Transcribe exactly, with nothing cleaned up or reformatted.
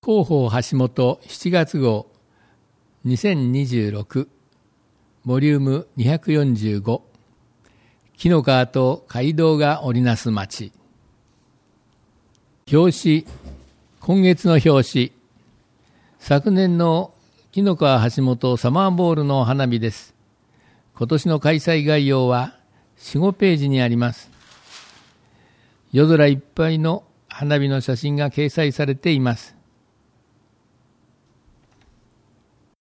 広報橋本しちがつ号にせんにじゅうろくボリュームにひゃくよんじゅうご紀の川と街道が織りなす町。表紙、今月の表紙、昨年の紀の川橋本サマーボールの花火です。今年の開催概要は よん、ごページにあります。夜空いっぱいの花火の写真が掲載されています。